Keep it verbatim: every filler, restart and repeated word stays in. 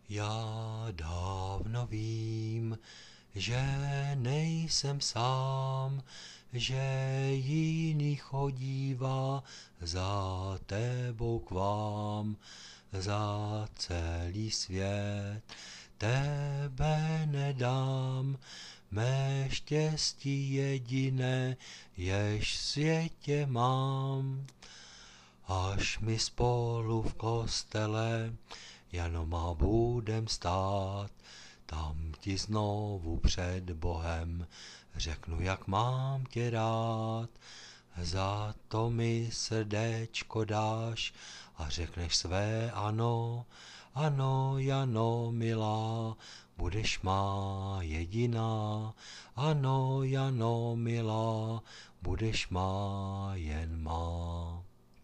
Já dávno vím, že nejsem sám, že jiný chodívá za tebou k vám, za celý svět tebe nedám, mé štěstí jediné, jež v světě mám. Až my spolu v kostele Janoma budem stát, tam ti znovu před Bohem řeknu, jak mám tě rád. Za to mi srdéčko dáš a řekneš své ano, ano, Jano milá, budeš má jediná, ano, Jano milá, budeš má jen má.